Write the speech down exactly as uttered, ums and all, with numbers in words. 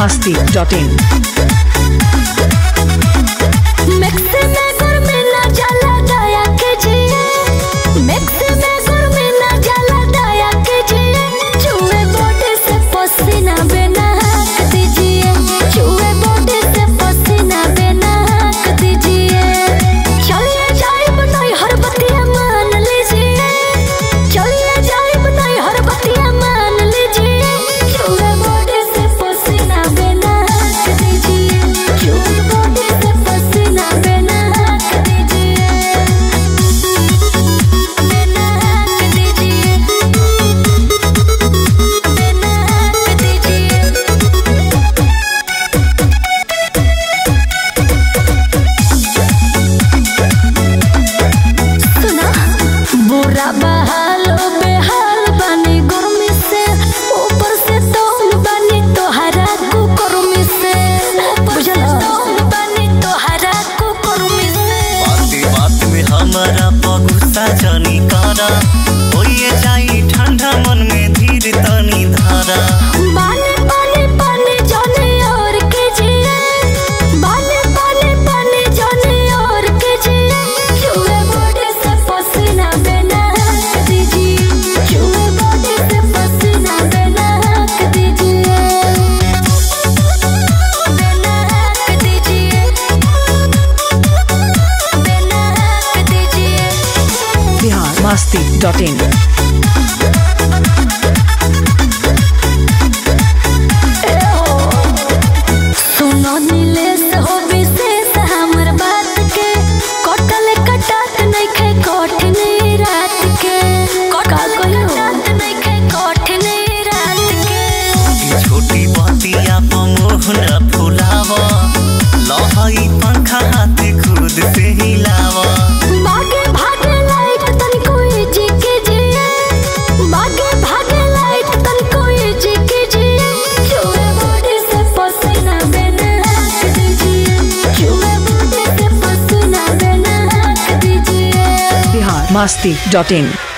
masti dot in. जानी कारा होइए जाई ठंडा मन में धीर तनी धारा बाने बाने बाने जाने और के जिए बाने बाने बाने जाने और के जिए चूहे बॉडी से पसीना बना के दीजिए चूहे बॉडी से पसीना बना के दीजिए बना के दीजिए बना के दीजिए Bihar masti dot in. सुनो नीलेश हो विशेष हमर बात के कटल कटात नहीं खे कठिन रात के का कहियो नहीं खे कठिन रात के छोटी बतिया मोहना फुलावा लहई पंखा हाथ खुद से हिलावा भागे भागे लाइट तन कोई जी के जिए भागे भागे लाइट तन कोई जी के जिए चूहे बॉडी से पसीना बना के दीजिए चूहे बॉडी से पसीना बना के दीजिए Bihar masti dot in.